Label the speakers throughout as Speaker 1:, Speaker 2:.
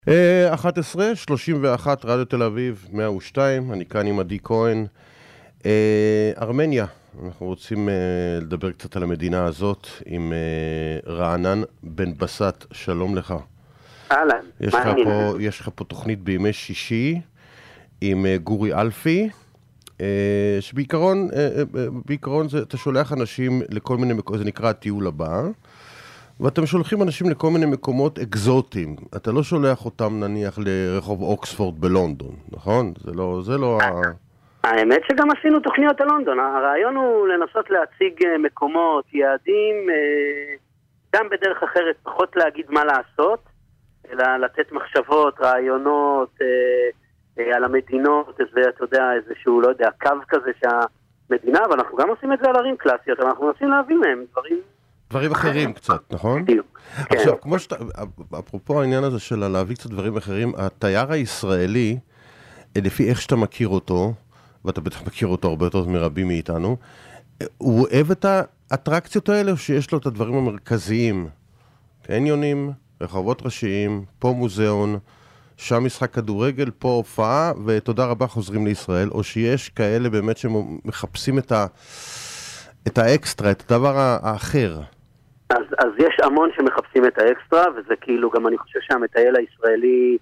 Speaker 1: 11:31 רדיו תל אביב 102, אני כאן עם עדי כהן. ארמניה, אנחנו רוצים לדבר קצת על המדינה הזאת עם רענן בן בסט. שלום לך.
Speaker 2: אהלן,
Speaker 1: יש לך פה תוכנית בימי שישי עם גורי אלפי, שבעיקרון אתה שולח אנשים לכל מיני מקומות, זה נקרא הטיול הבא, ואתם שולחים אנשים לכל מיני מקומות אקזוטיים. אתה לא שולח אותם נניח לרחוב אוקספורד בלונדון, נכון? זה לא
Speaker 2: האמת שגם עשינו תוכניות ללונדון. הרעיון הוא לנסות להציג מקומות, יעדים, גם בדרך אחרת, פחות להגיד מה לעשות, אלא לתת מחשבות, רעיונות על המדינות, אתה יודע, איזשהו, לא יודע, קו כזה שהמדינה, אבל אנחנו גם עושים את זה על ערים קלאסיות, אבל אנחנו מנסים להביא מהם
Speaker 1: דברים אחרים קצת, נכון?
Speaker 2: בדיוק.
Speaker 1: עכשיו, כמו שאתה, אפרופו העניין הזה של להביא קצת דברים אחרים, התייר הישראלי, לפי איך שאתה מכיר אותו, ואתה בטח מכיר אותו הרבה יותר מרבים מאיתנו, הוא אוהב את האטרקציות האלה, או שיש לו את הדברים המרכזיים? קניונים, רחובות ראשיים, פה מוזיאון, שם משחק כדורגל, פה הופעה, ותודה רבה חוזרים לישראל, או שיש כאלה באמת שמחפשים את האקסטרה, את הדבר האחר?
Speaker 2: אז יש המון שמחפשים את האקסטרה, וזה כאילו גם אני חושב שהמטייל הישראלי,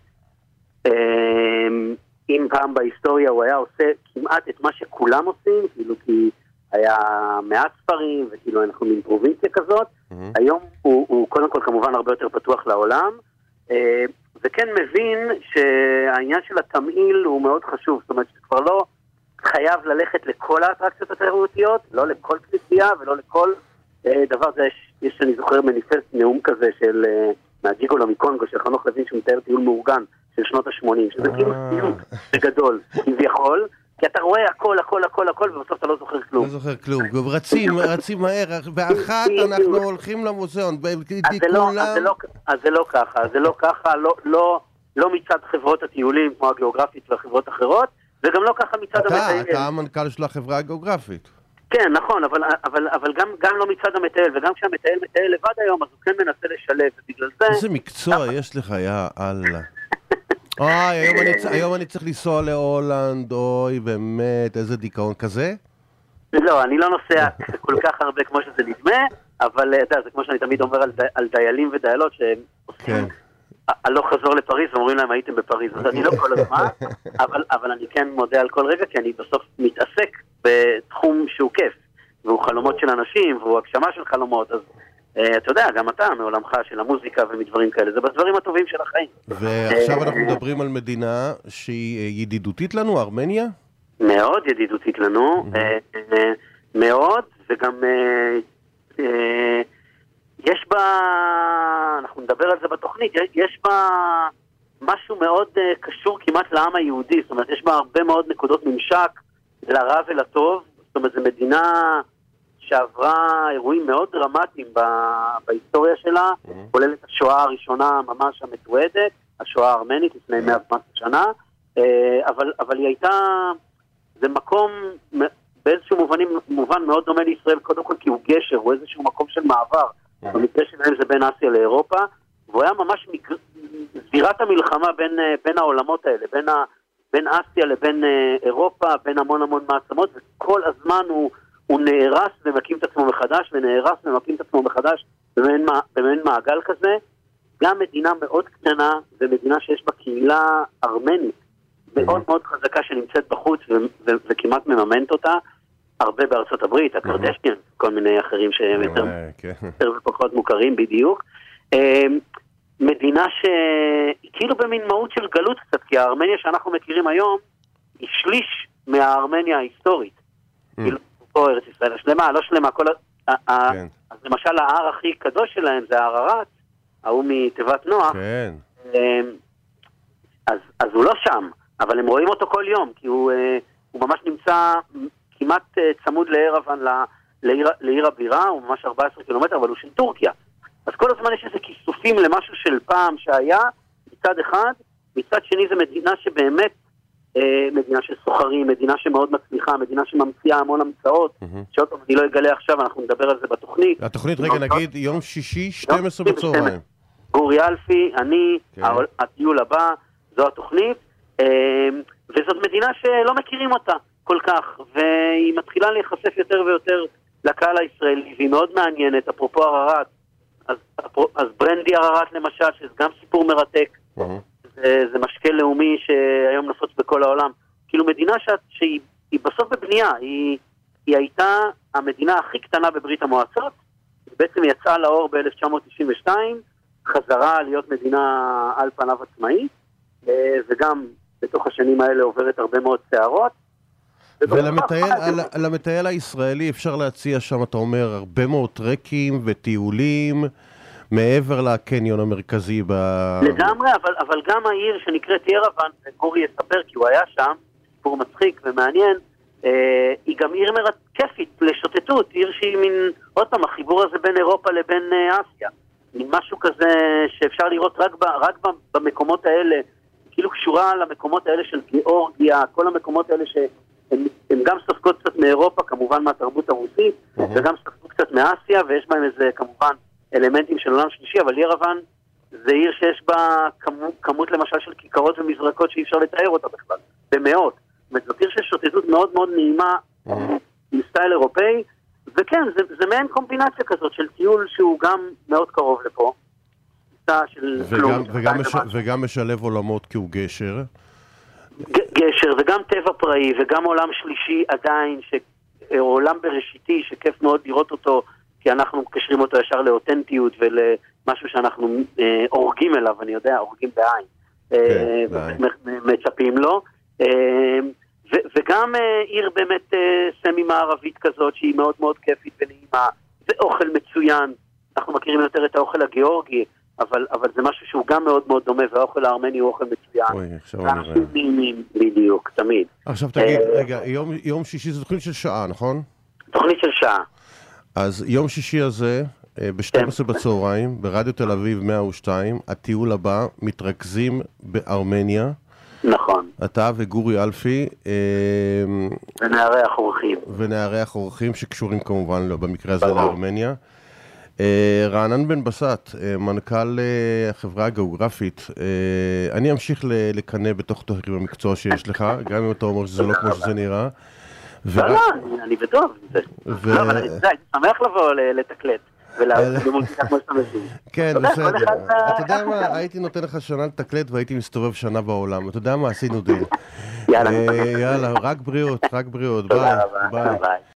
Speaker 2: אם פעם בהיסטוריה הוא היה עושה כמעט את מה שכולם עושים, כאילו כי היה מעט ספרים, וכאילו אנחנו מין פרובינציה כזאת, היום הוא קודם כל כמובן הרבה יותר פתוח לעולם, וכן מבין שהעניין של התמהיל הוא מאוד חשוב, זאת אומרת שכבר לא חייב ללכת לכל האטרקציות התיירותיות, לא לכל כנסייה ולא לכל דבר. זה יש אני זוכר מניפסט נאום כזה של מהג'יגולו מקונגו של חנוך לוין שהוא מתאר טיול מאורגן של שנות ה-80, שזה כאילו טיול בגדול כביכול, כי אתה רואה הכל ובסוף אתה לא זוכר כלום.
Speaker 1: לא זוכר כלום, רצים מהר, באחת אנחנו הולכים למוזיאון.
Speaker 2: אז זה לא ככה, לא מצד חברות הטיולים כמו הגיאוגרפית והחברות האחרות, וגם לא ככה מצד המטייל.
Speaker 1: אתה המנכ"ל של החברה הגיאוגרפית.
Speaker 2: כן, נכון, אבל גם לא מצד המטייל, וגם כשהמטייל מטייל לבד היום, אז הוא כן מנסה לשלב, ובגלל זה...
Speaker 1: איזה מקצוע יש לך, יא אללה. היום אני צריך לנסוע להולנד, אוי, באמת, איזה דיכאון כזה?
Speaker 2: לא, אני לא נוסע כל כך הרבה כמו שזה נדמה, אבל זה כמו שאני תמיד אומר על דיילים ודיילות, שהם עושים הלוך חזור לפריז, ואומרים להם הייתם בפריז, אז אני לא כל הזמן, אבל אני כן מודה על כל רגע, כי אני בסוף מתעסק בתחום שהוא כיף, והוא חלומות של אנשים, והוא הגשמה של חלומות, אז אתה יודע, גם אתה מעולמך של המוזיקה ומדברים כאלה, זה בדברים הטובים של החיים.
Speaker 1: ועכשיו אנחנו מדברים על מדינה שהיא ידידותית לנו, ארמניה?
Speaker 2: מאוד ידידותית לנו, מאוד, וגם יש בה, אנחנו נדבר על זה בתוכנית, יש בה משהו מאוד קשור כמעט לעם היהודי, זאת אומרת, יש בה הרבה מאוד נקודות ממשק לרע ולטוב, זאת אומרת, זו מדינה שעברה אירועים מאוד דרמטיים בהיסטוריה שלה, כולל את השואה הראשונה ממש המתועדת, השואה הארמנית לפני 100 שנה, אבל היא הייתה, זה מקום באיזשהו מובן מאוד דומה לישראל, קודם כל כי הוא גשר, הוא איזשהו מקום של מעבר, במקרה שלהם זה בין אסיה לאירופה, והוא היה ממש זירת המלחמה בין העולמות האלה, בין אסיה לבין אירופה, בין המון מעצמות, וכל הזמן הוא נהרס ומקים את עצמו מחדש, ונהרס ומקים את עצמו מחדש במין מעגל כזה. גם מדינה מאוד קטנה, ומדינה שיש בה קהילה ארמנית, מאוד מאוד חזקה שנמצאת בחוץ וכמעט מממנת אותה, הרבה בארצות הברית, הקרדשקיין, כל מיני אחרים שהם יותר ופחות מוכרים בדיוק. מדינה שהיא כאילו במין מהות של גלות קצת, כי הארמניה שאנחנו מכירים היום היא שליש מהארמניה ההיסטורית. כאילו פה ארץ ישראל השלמה, לא שלמה, אז למשל ההר הכי קדוש שלהם זה ההר הרץ, ההוא מתיבת נוח, אז הוא לא שם, אבל הם רואים אותו כל יום, כי הוא ממש נמצא כמעט צמוד לערבן, לעיר הבירה, הוא ממש 14 קילומטר, אבל הוא של טורקיה. אז כל הזמן יש איזה כיסופים למשהו של פעם שהיה, מצד אחד, מצד שני זה מדינה שבאמת, מדינה של סוחרים, מדינה שמאוד מצליחה, מדינה שממציאה המון המצאות, שעוד פעם אני לא אגלה עכשיו, אנחנו נדבר על זה בתוכנית.
Speaker 1: התוכנית, רגע נגיד, יום שישי, 12 בצהריים.
Speaker 2: גורי אלפי, אני, הטיול הבא, זו התוכנית, וזאת מדינה שלא מכירים אותה כל כך, והיא מתחילה להיחשף יותר ויותר לקהל הישראלי, והיא מאוד מעניינת, אפרופו הררת, אז ברנדי הררת למשל, שזה גם סיפור מרתק, זה משקה לאומי שהיום נפוץ בכל העולם, כאילו מדינה שהיא בסוף בבנייה, היא הייתה המדינה הכי קטנה בברית המועצות, בעצם יצאה לאור ב-1992, חזרה להיות מדינה על פניו עצמאית, וגם בתוך השנים האלה עוברת הרבה מאוד סערות.
Speaker 1: ולמטייל הישראלי אפשר להציע שם, אתה אומר, הרבה מאוד טרקים וטיולים, מעבר לקניון המרכזי
Speaker 2: לגמרי, אבל גם העיר שנקראת ירוון, גורי יספר כי הוא היה שם, סיפור מצחיק ומעניין, היא גם עיר כיפית לשוטטות, עיר שהיא מין, עוד פעם, החיבור הזה בין אירופה לבין אסיה, משהו כזה שאפשר לראות רק במקומות האלה, כאילו קשורה למקומות האלה של גיאורגיה, כל המקומות האלה שהן גם ספקות קצת מאירופה, כמובן מהתרבות הרוסית, וגם ספקות קצת מאסיה, ויש בהם איזה כמובן אלמנטים של עולם שלישי, אבל ירוון זה עיר שיש בה כמות למשל של כיכרות ומזרקות שאי אפשר לתאר אותה בכלל, במאות. זאת עיר של שוטטות מאוד מאוד נעימה, עם סטייל אירופאי, וכן, זה מעין קומבינציה כזאת של טיול שהוא גם מאוד קרוב לפה.
Speaker 1: וגם משלב עולמות כי הוא גשר.
Speaker 2: גשר, וגם טבע פראי, וגם עולם שלישי עדיין, עולם בראשיתי, שכיף מאוד לראות אותו, כי אנחנו מקשרים אותו ישר לאותנטיות ולמשהו שאנחנו אורגים אליו, אני יודע, אורגים בעין, מצפים לו. וגם עיר באמת סמי-מערבית כזאת, שהיא מאוד מאוד כיפית ונעימה, ואוכל מצוין. אנחנו מכירים יותר את האוכל הגיאורגי, אבל זה משהו שהוא גם מאוד מאוד דומה, והאוכל הארמני הוא אוכל מצוין. ואנשים נעימים בדיוק, תמיד.
Speaker 1: עכשיו תגיד, רגע, יום שישי זה תוכנית של שעה, נכון?
Speaker 2: תוכנית של שעה.
Speaker 1: אז יום שישי הזה, ב-12 בצהריים, ברדיו תל אביב 102, הטיול הבא, מתרכזים בארמניה.
Speaker 2: נכון.
Speaker 1: אתה וגורי אלפי.
Speaker 2: ונארח אורחים.
Speaker 1: שקשורים כמובן במקרה הזה לארמניה. רענן בן בסט, מנכ"ל החברה הגיאוגרפית, אני אמשיך לקנא בתוך תוכנית במקצוע שיש לך, גם אם אתה אומר שזה לא כמו שזה נראה.
Speaker 2: לא, אני בטוב. אבל אני שמח לבוא לתקלט.
Speaker 1: כן, בסדר. אתה יודע מה, הייתי נותן לך שנה לתקלט והייתי מסתובב שנה בעולם. אתה יודע מה, עשינו דיל. יאללה, רק בריאות, ביי.